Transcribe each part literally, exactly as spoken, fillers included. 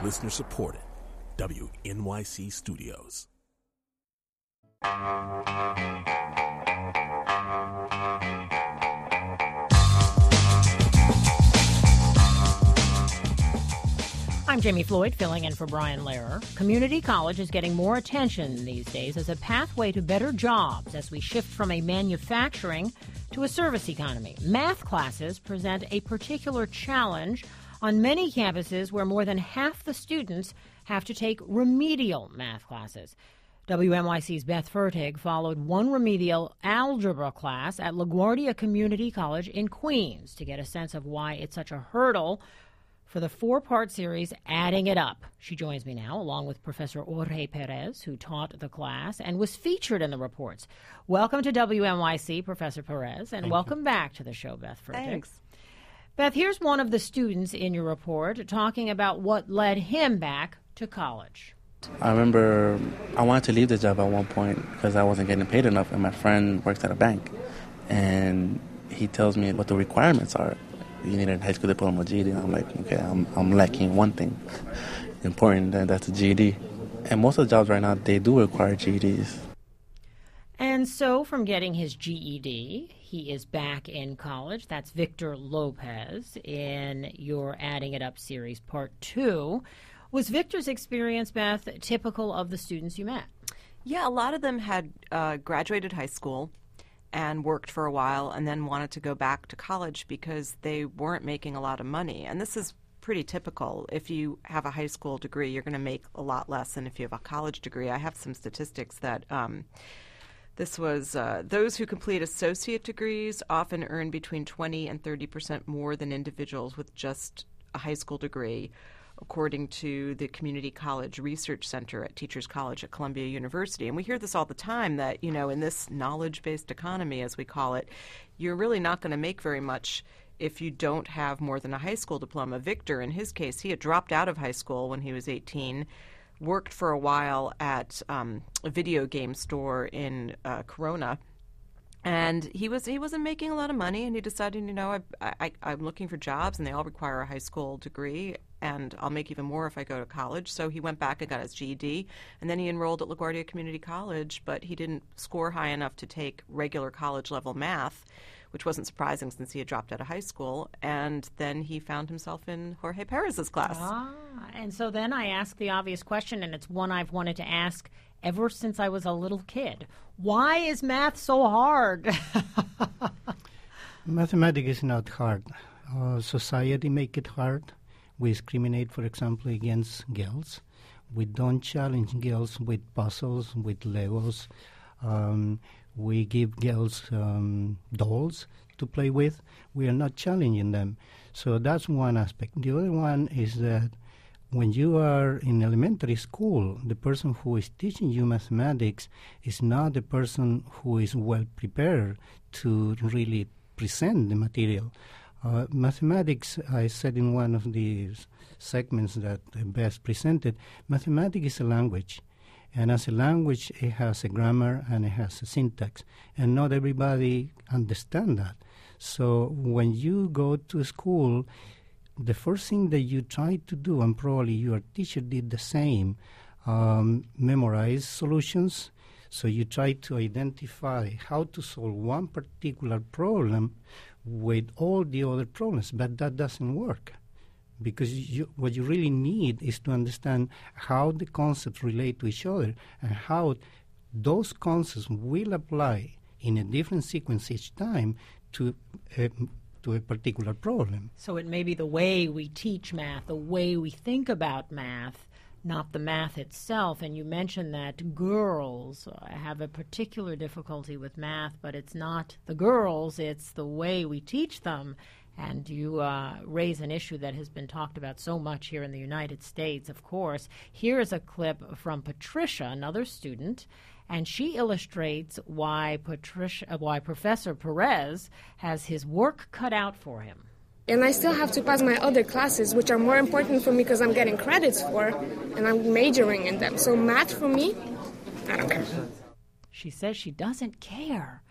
Listener supported. W N Y C Studios. I'm Jamie Floyd, filling in for Brian Lehrer. Community college is getting more attention these days as a pathway to better jobs as we shift from a manufacturing to a service economy. Math classes present a particular challenge on many campuses where more than half the students have to take remedial math classes. W N Y C's Beth Fertig followed one remedial algebra class at LaGuardia Community College in Queens to get a sense of why it's such a hurdle for the four-part series, Adding It Up. She joins me now, along with Professor Jorge Perez, who taught the class and was featured in the reports. Welcome to W N Y C, Professor Perez, and Thank welcome you. back to the show, Beth Fertig. Thanks. Beth, here's one of the students in your report talking about what led him back to college. I remember I wanted to leave the job at one point because I wasn't getting paid enough, and my friend works at a bank, and he tells me what the requirements are. You need a high school diploma, G E D. And I'm like, okay, I'm I'm lacking one thing important, and that's a G E D. And most of the jobs right now, they do require G E Ds. And so from getting his G E D, he is back in college. That's Victor Lopez in your Adding It Up series, part two. Was Victor's experience, Beth, typical of the students you met? Yeah, a lot of them had uh, graduated high school and worked for a while and then wanted to go back to college because they weren't making a lot of money. And this is pretty typical. If you have a high school degree, you're going to make a lot less than if you have a college degree. I have some statistics that um, this was uh, those who complete associate degrees often earn between twenty and thirty percent more than individuals with just a high school degree, according to the Community College Research Center at Teachers College at Columbia University. And we hear this all the time that, you know, in this knowledge-based economy, as we call it, you're really not going to make very much if you don't have more than a high school diploma. Victor, in his case, he had dropped out of high school when he was eighteen, worked for a while at um, a video game store in uh, Corona, and he was he wasn't making a lot of money, and he decided, you know, I, I, I'm looking for jobs, and they all require a high school degree, and I'll make even more if I go to college. So he went back and got his G E D, and then he enrolled at LaGuardia Community College, but he didn't score high enough to take regular college-level math, which wasn't surprising since he had dropped out of high school, and then he found himself in Jorge Perez's class. Ah, and so then I asked the obvious question, and it's one I've wanted to ask ever since I was a little kid. Why is math so hard? Mathematics is not hard. Uh, society make it hard. We discriminate, for example, against girls. We don't challenge girls with puzzles, with Legos. Um, we give girls um, dolls to play with. We are not challenging them. So that's one aspect. The other one is that when you are in elementary school, the person who is teaching you mathematics is not the person who is well prepared to really present the material. Uh, mathematics, I said in one of the segments that Beth presented, mathematics is a language. And as a language, it has a grammar and it has a syntax. And not everybody understands that. So when you go to school, the first thing that you try to do, and probably your teacher did the same, um, memorize solutions. So you try to identify how to solve one particular problem with all the other problems, but that doesn't work. Because you, what you really need is to understand how the concepts relate to each other and how those concepts will apply in a different sequence each time to a, to a particular problem. So it may be the way we teach math, the way we think about math, not the math itself. And you mentioned that girls have a particular difficulty with math, but it's not the girls, it's the way we teach them. And you uh, raise an issue that has been talked about so much here in the United States, of course. Here is a clip from Patricia, another student, and she illustrates why Patricia, why Professor Perez has his work cut out for him. And I still have to pass my other classes, which are more important for me because I'm getting credits for, and I'm majoring in them. So math for me, I don't care. She says she doesn't care.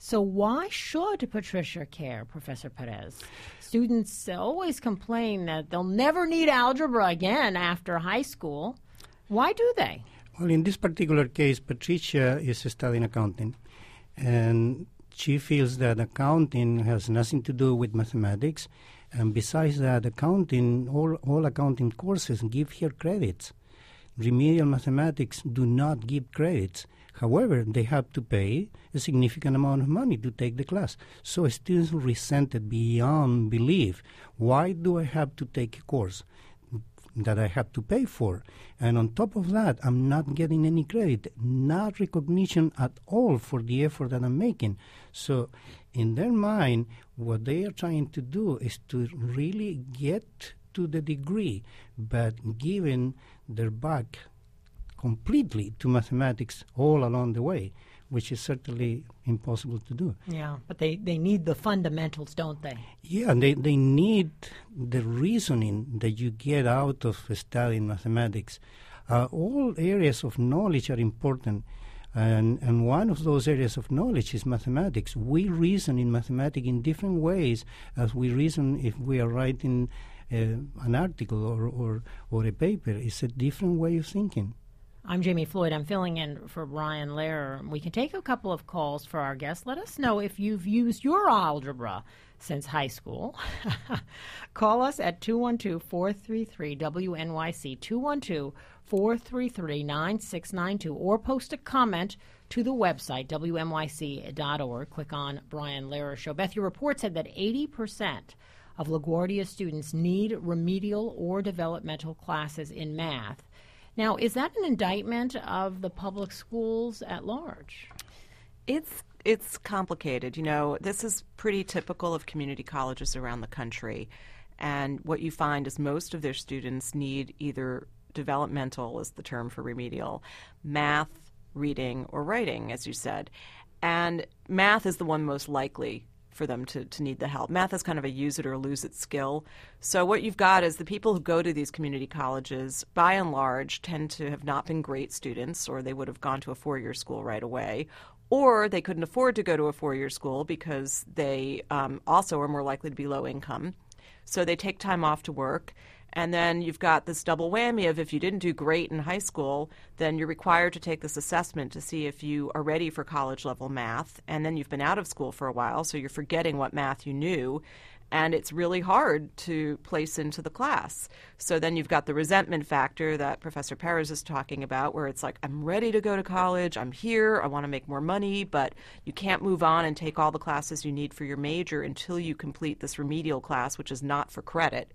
So why should Patricia care, Professor Perez? Students always complain that they'll never need algebra again after high school. Why do they? Well, in this particular case, Patricia is studying accounting, and she feels that accounting has nothing to do with mathematics, and besides that, accounting, all, all accounting courses give her credits. Remedial mathematics do not give credits. However, they have to pay a significant amount of money to take the class. So students resent it beyond belief. Why do I have to take a course that I have to pay for? And on top of that, I'm not getting any credit, not recognition at all for the effort that I'm making. So in their mind, what they are trying to do is to really get to the degree, but giving their back completely to mathematics all along the way, which is certainly impossible to do. Yeah, but they, they need the fundamentals, don't they? Yeah, they, they need the reasoning that you get out of studying mathematics. Uh, all areas of knowledge are important, and, and one of those areas of knowledge is mathematics. We reason in mathematics in different ways as we reason if we are writing uh, an article or, or, or a paper. It's a different way of thinking. I'm Jamie Floyd. I'm filling in for Brian Lehrer. We can take a couple of calls for our guests. Let us know if you've used your algebra since high school. Call us at two one two, four three three, W N Y C, two one two, four three three, nine six nine two, or post a comment to the website, W N Y C dot org. Click on Brian Lehrer Show. Beth, your report said that eighty percent of LaGuardia students need remedial or developmental classes in math. Now, is that an indictment of the public schools at large? It's it's complicated. You know, this is pretty typical of community colleges around the country. And what you find is most of their students need either developmental, is the term for remedial, math, reading, or writing, as you said. And math is the one most likely for them to, to need the help. Math is kind of a use it or lose it skill. So what you've got is the people who go to these community colleges, by and large, tend to have not been great students, or they would have gone to a four-year school right away, or they couldn't afford to go to a four-year school because they um, also are more likely to be low income. So they take time off to work. And then you've got this double whammy of if you didn't do great in high school, then you're required to take this assessment to see if you are ready for college-level math. And then you've been out of school for a while, so you're forgetting what math you knew. And it's really hard to place into the class. So then you've got the resentment factor that Professor Perez is talking about, where it's like, I'm ready to go to college, I'm here, I want to make more money, but you can't move on and take all the classes you need for your major until you complete this remedial class, which is not for credit.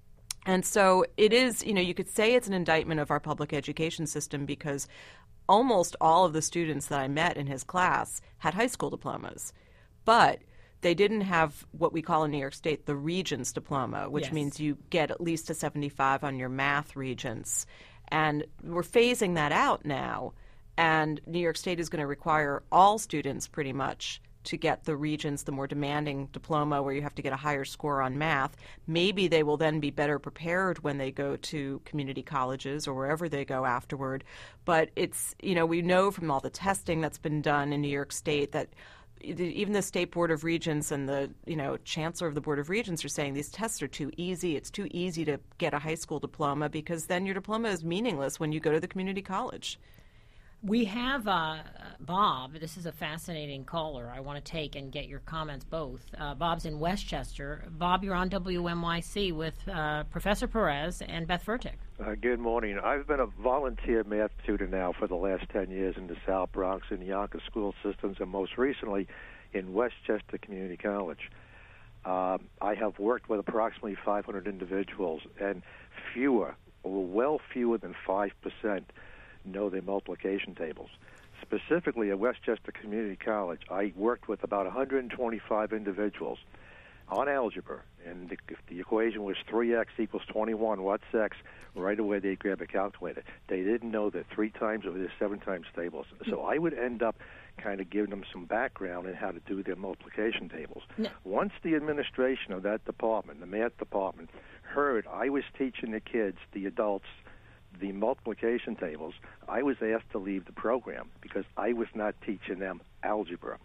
And so it is, you know, you could say it's an indictment of our public education system because almost all of the students that I met in his class had high school diplomas. But they didn't have what we call in New York State the Regents diploma, which yes. means you get at least a seventy-five on your math Regents. And we're phasing that out now. And New York State is going to require all students pretty much to get the Regents, the more demanding diploma where you have to get a higher score on math. Maybe they will then be better prepared when they go to community colleges or wherever they go afterward. But it's, you know, we know from all the testing that's been done in New York State that even the State Board of Regents and the, you know, Chancellor of the Board of Regents are saying these tests are too easy. It's too easy to get a high school diploma because then your diploma is meaningless when you go to the community college. We have uh, Bob. This is a fascinating caller. I want to take and get your comments both. Uh, Bob's in Westchester. Bob, you're on W M Y C with uh, Professor Perez and Beth Fertig. Uh, good morning. I've been a volunteer math tutor now for the last ten years in the South Bronx and Yonkers school systems, and most recently in Westchester Community College. Uh, I have worked with approximately five hundred individuals, and fewer, or well fewer than five percent, know their multiplication tables. Specifically at Westchester Community College, I worked with about one hundred twenty-five individuals on algebra, and if the equation was three x equals twenty-one, what's x? Right away they'd grab a calculator. They didn't know that three times over their seven times tables. So I would end up kind of giving them some background in how to do their multiplication tables. No. Once the administration of that department, the math department, heard I was teaching the kids, the adults, the multiplication tables, I was asked to leave the program because I was not teaching them algebra.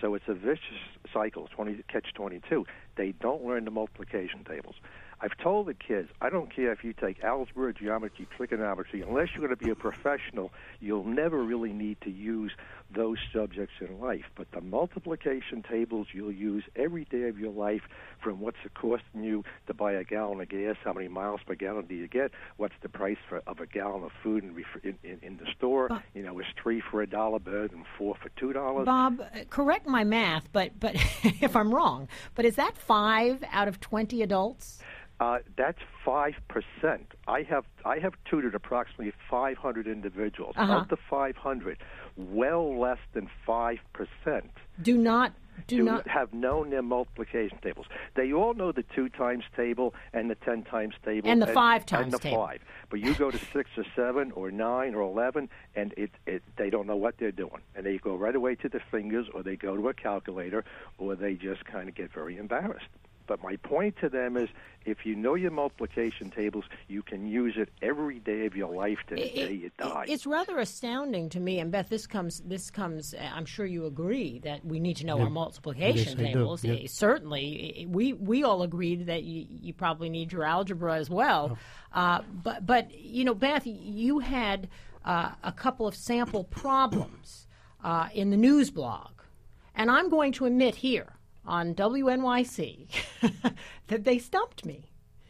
So it's a vicious cycle, twenty catch twenty-two. They don't learn the multiplication tables. I've told the kids, I don't care if you take algebra, geometry, trigonometry, unless you're going to be a professional, you'll never really need to use those subjects in life. But the multiplication tables you'll use every day of your life, from what's it costing you to buy a gallon of gas, how many miles per gallon do you get, what's the price for, of a gallon of food in, in, in, in the store, Bob, you know, is three for a dollar better than four for two dollars? Bob, correct my math, but, but if I'm wrong, but is that five out of twenty adults? Uh, that's five percent. I have I have tutored approximately five hundred individuals. Uh-huh. Of the five hundred, well less than five percent do not do, do not have known their multiplication tables. They all know the two times table and the ten times table and the five times and the table. five. But you go to six or seven or nine or eleven, and it, it they don't know what they're doing, and they go right away to the fingers, or they go to a calculator, or they just kind of get very embarrassed. But my point to them is, if you know your multiplication tables, you can use it every day of your life to the it, day you die. It's rather astounding to me, and Beth, this comes, this comes. I'm sure you agree that we need to know yeah. our multiplication yes, tables. I do. Yeah. Certainly, we we all agreed that you, you probably need your algebra as well. Oh. Uh, but but you know, Beth, you had uh, a couple of sample problems uh, in the news blog, and I'm going to admit here on W N Y C that they stumped me.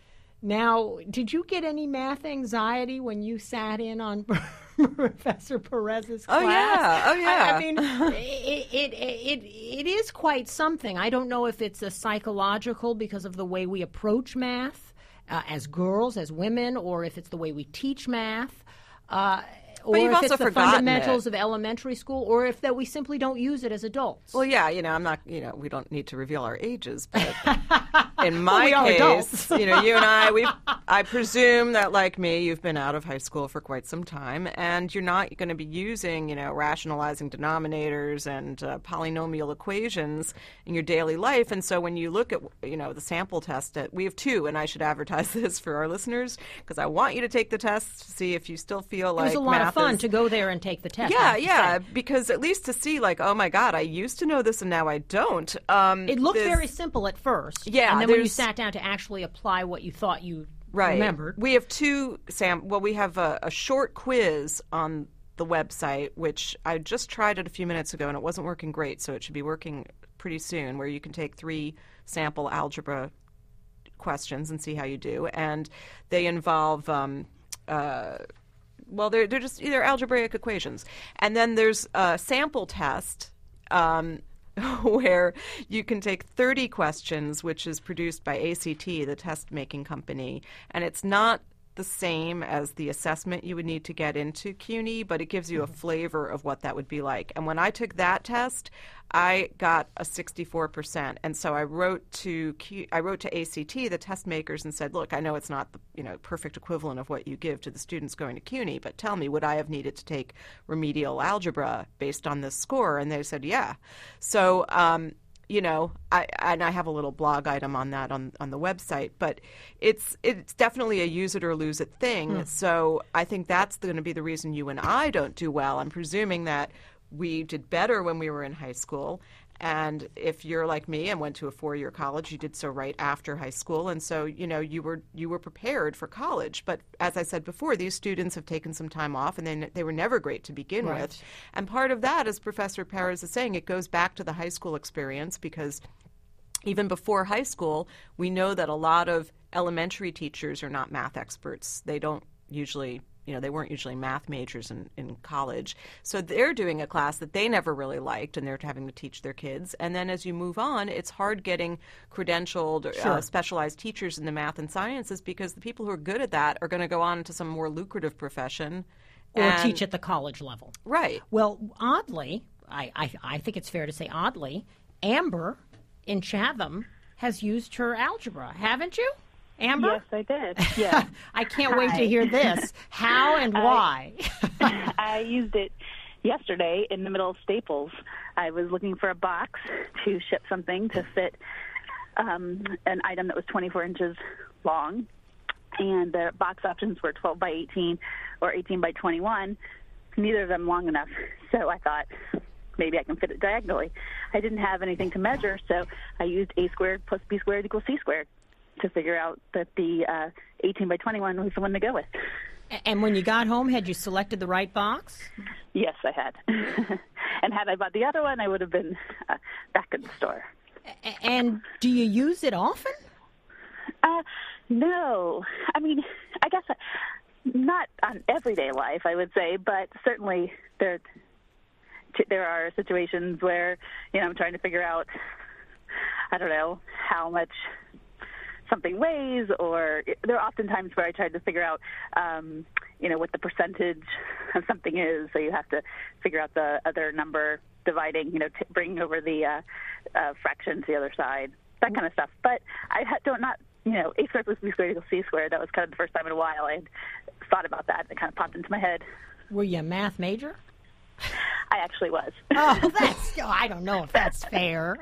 Now, did you get any math anxiety when you sat in on Professor Perez's class? Oh, yeah. Oh, yeah. I, I mean, it, it, it, it is quite something. I don't know if it's a psychological because of the way we approach math uh, as girls, as women, or if it's the way we teach math. Uh, Or you've if also it's the forgotten fundamentals it. of elementary school, or if that we simply don't use it as adults. Well, yeah, you know, I'm not, you know, we don't need to reveal our ages, but in Well, my we are case, adults. you know, you and I, we've, I presume that, like me, you've been out of high school for quite some time, and you're not going to be using, you know, rationalizing denominators and uh, polynomial equations in your daily life. And so when you look at, you know, the sample test, at, we have two, and I should advertise this for our listeners, because I want you to take the test to see if you still feel like it was a lot math of fun is, to go there and take the test. Yeah, yeah, because at least to see, like, oh my God, I used to know this and now I don't. Um, it looked this, very simple at first. Yeah, and then when you sat down to actually apply what you thought you right. remembered. We have two, Sam, well, we have a, a short quiz on the website, which I just tried it a few minutes ago and it wasn't working great, so it should be working pretty soon, where you can take three sample algebra questions and see how you do. And they involve... Um, uh, Well, they're they're just either algebraic equations, and then there's a sample test um, where you can take thirty questions, which is produced by A C T, the test making company, and it's not the same as the assessment you would need to get into CUNY, but it gives you a flavor of what that would be like. And when I took that test, I got a sixty-four percent, and so I wrote to Q, I wrote to A C T, the test makers, and said, "Look, I know it's not the you know perfect equivalent of what you give to the students going to CUNY, but tell me, would I have needed to take remedial algebra based on this score?" And they said, "Yeah." So. Um, You know, I and I have a little blog item on that on, on the website, but it's it's definitely a use it or lose it thing. Mm. So I think that's going to be the reason you and I don't do well. I'm presuming that we did better when we were in high school. And if you're like me and went to a four-year college, you did so right after high school, and so you know you were you were prepared for college. But as I said before, these students have taken some time off, and they they were never great to begin right. with. And part of that, as Professor Perez is saying, it goes back to the high school experience, because even before high school, we know that a lot of elementary teachers are not math experts. They don't usually. You know, they weren't usually math majors in, in college. So they're doing a class that they never really liked, and they're having to teach their kids. And then as you move on, it's hard getting credentialed, sure. uh, specialized teachers in the math and sciences, because the people who are good at that are going to go on to some more lucrative profession. Or and, teach at the college level. Right. Well, oddly, I, I, I think it's fair to say oddly, Amber in Chatham has used her algebra, haven't you? Amber? Yes, I did. Yeah. I can't wait to hear this. How and why? I, I used it yesterday in the middle of Staples. I was looking for a box to ship something to fit um, an item that was twenty-four inches long, and the box options were twelve by eighteen or eighteen by twenty-one. Neither of them long enough. So I thought, maybe I can fit it diagonally. I didn't have anything to measure, so I used a squared plus b squared equals c squared to figure out that the uh, eighteen by twenty-one was the one to go with. And when you got home, had you selected the right box? Yes, I had. And had I bought the other one, I would have been uh, back in the store. And do you use it often? Uh, no. I mean, I guess not on everyday life, I would say, but certainly there there are situations where, you know, I'm trying to figure out, I don't know, how much something weighs, or there are often times where I try to figure out, um, you know, what the percentage of something is. So you have to figure out the other number dividing, you know, t- bringing over the uh, uh, fraction to the other side, that kind of stuff. But I ha- don't not, you know, a squared plus b squared equals c squared. That was kind of the first time in a while I had thought about that. It kind of popped into my head. Were you a math major? I actually was. Oh, that's, oh, I don't know if that's fair.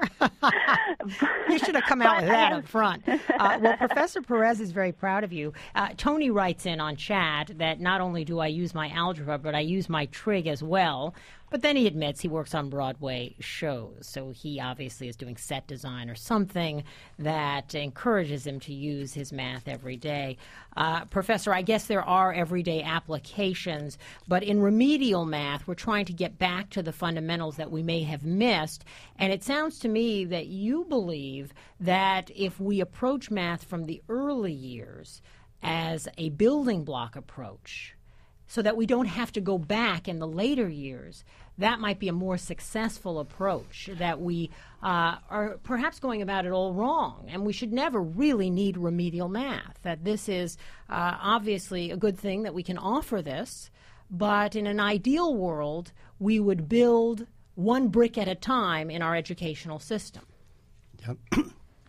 You should have come out with that up front. Uh, well, Professor Perez is very proud of you. Uh, Tony writes in on chat that not only do I use my algebra, but I use my trig as well. But then he admits he works on Broadway shows, so he obviously is doing set design or something that encourages him to use his math every day. Uh, Professor, I guess there are everyday applications, but in remedial math, we're trying to get back to the fundamentals that we may have missed, and it sounds to me that you believe that if we approach math from the early years as a building block approach, so that we don't have to go back in the later years, that might be a more successful approach, that we uh, are perhaps going about it all wrong, and we should never really need remedial math, that this is uh, obviously a good thing that we can offer this, but in an ideal world, we would build one brick at a time in our educational system. Yep.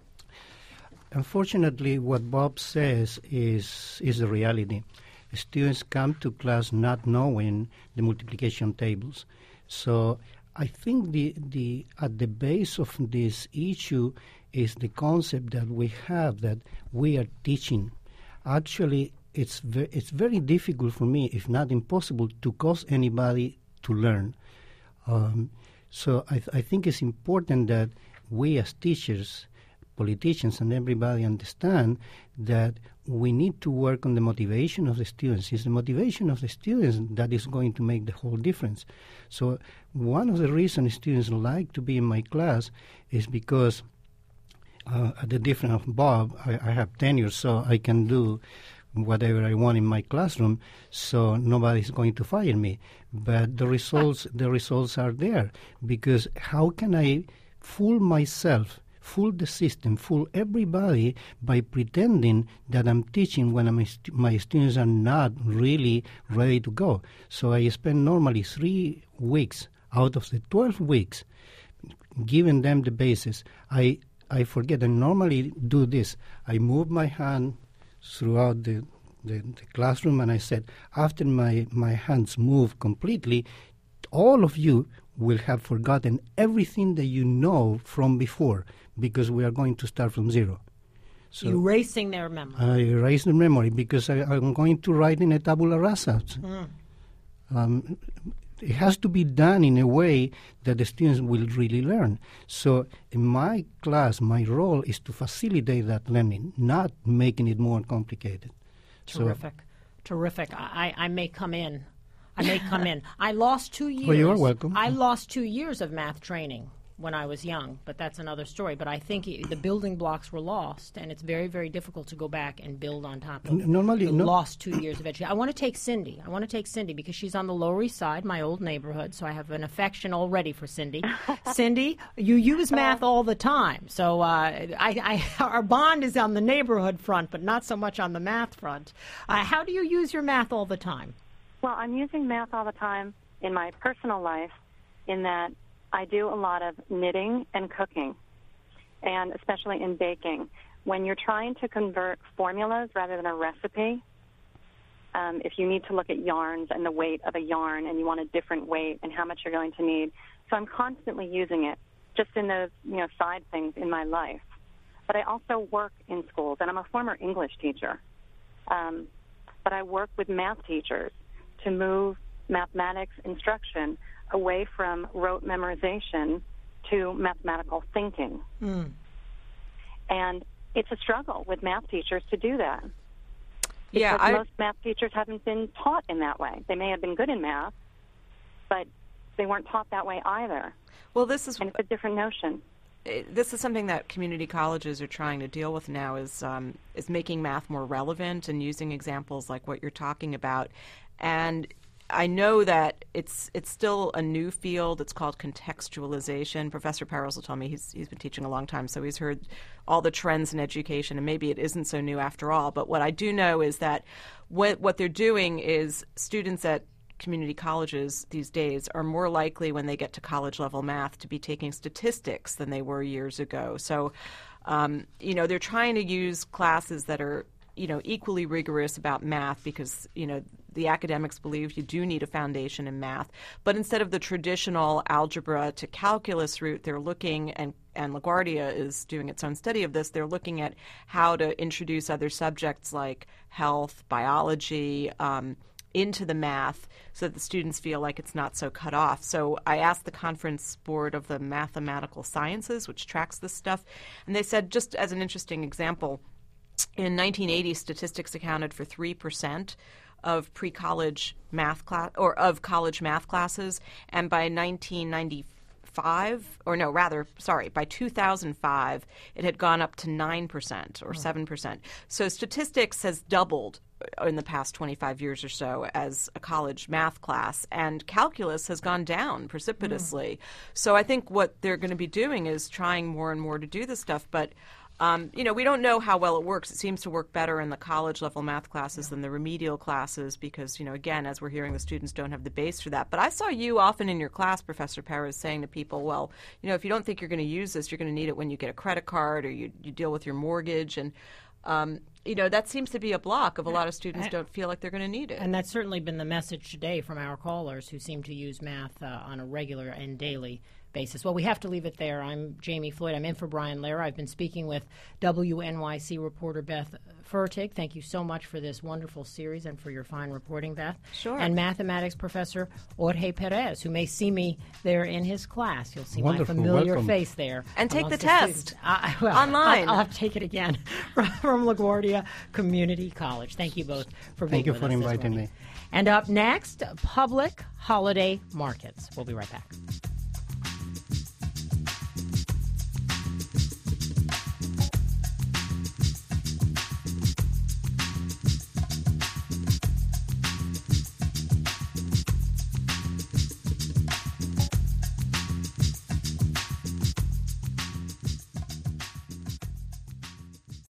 Unfortunately, what Bob says is is the reality. Students come to class not knowing the multiplication tables. So I think the, the at the base of this issue is the concept that we have that we are teaching. Actually, it's ve- it's very difficult for me, if not impossible, to cause anybody to learn. Um, so I, th- I think it's important that we as teachers, politicians, and everybody understand that we need to work on the motivation of the students. It's the motivation of the students that is going to make the whole difference. So one of the reasons students like to be in my class is because, uh, at the difference of Bob, I, I have tenure, so I can do whatever I want in my classroom, so nobody's going to fire me. But the results, the results are there, because how can I fool myself, fool the system, fool everybody by pretending that I'm teaching when I'm st- my students are not really ready to go? So I spend normally three weeks out of the twelve weeks giving them the basis. I I forget, I normally do this. I move my hand throughout the, the, the classroom, and I said, after my, my hands move completely, all of you will have forgotten everything that you know from before, because we are going to start from zero. So erasing their memory. I erase their memory because I, I'm going to write in a tabula rasa. Mm. Um, it has to be done in a way that the students will really learn. So in my class, my role is to facilitate that learning, not making it more complicated. Terrific. So, Terrific. I, I may come in. I may come in. I lost two years. Well, you're welcome. I lost two years of math training when I was young, but that's another story. But I think it, the building blocks were lost, and it's very, very difficult to go back and build on top of Normally, the no. lost two years of education. I want to take Cindy. I want to take Cindy because she's on the Lower East Side, my old neighborhood, so I have an affection already for Cindy. Cindy, you use math all the time, so uh, I, I, our bond is on the neighborhood front, but not so much on the math front. Uh, how do you use your math all the time? Well, I'm using math all the time in my personal life in that I do a lot of knitting and cooking, and especially in baking. When you're trying to convert formulas rather than a recipe, um, if you need to look at yarns and the weight of a yarn and you want a different weight and how much you're going to need. So I'm constantly using it just in those, you know, side things in my life. But I also work in schools, and I'm a former English teacher. Um, but I work with math teachers to move mathematics instruction away from rote memorization to mathematical thinking. Mm. And it's a struggle with math teachers to do that. Because yeah, I, most math teachers haven't been taught in that way. They may have been good in math, but they weren't taught that way either. Well, this is and it's a different notion. This is something that community colleges are trying to deal with now, is um, is making math more relevant and using examples like what you're talking about. And I know that it's it's still a new field. It's called contextualization. Professor Perez will tell me he's he's been teaching a long time, so he's heard all the trends in education, and maybe it isn't so new after all. But what I do know is that what what they're doing is students at community colleges these days are more likely when they get to college level math to be taking statistics than they were years ago. So, um, you know, they're trying to use classes that are, you know, equally rigorous about math because, you know, the academics believe you do need a foundation in math. But instead of the traditional algebra to calculus route, they're looking, and, and LaGuardia is doing its own study of this, they're looking at how to introduce other subjects like health, biology, um, into the math so that the students feel like it's not so cut off. So I asked the Conference Board of the Mathematical Sciences, which tracks this stuff, and they said, just as an interesting example, in nineteen eighty, statistics accounted for three percent of pre-college math class, or of college math classes, and by nineteen ninety-five, or no, rather, sorry, by two thousand five, it had gone up to nine percent or seven percent. So statistics has doubled in the past twenty-five years or so as a college math class, and calculus has gone down precipitously. Mm. So I think what they're going to be doing is trying more and more to do this stuff, but Um, you know, we don't know how well it works. It seems to work better in the college-level math classes than the remedial classes because, you know, again, as we're hearing, the students don't have the base for that. But I saw you often in your class, Professor Perez, saying to people, well, you know, if you don't think you're going to use this, you're going to need it when you get a credit card or you, you deal with your mortgage. And, um, you know, that seems to be a block of a lot of students don't feel like they're going to need it. And that's certainly been the message today from our callers who seem to use math uh, on a regular and daily basis. Well, we have to leave it there. I'm Jamie Floyd. I'm in for Brian Lehrer. I've been speaking with W N Y C reporter Beth Fertig. Thank you so much for this wonderful series and for your fine reporting, Beth. Sure. And mathematics professor Jorge Perez, who may see me there in his class. You'll see Wonderful. my familiar Welcome. face there. And take the, the test uh, well, online. I'll, I'll have to take it again from, from LaGuardia Community College. Thank you both for being Thank you with for us this inviting morning. me. And up next, public holiday markets. We'll be right back.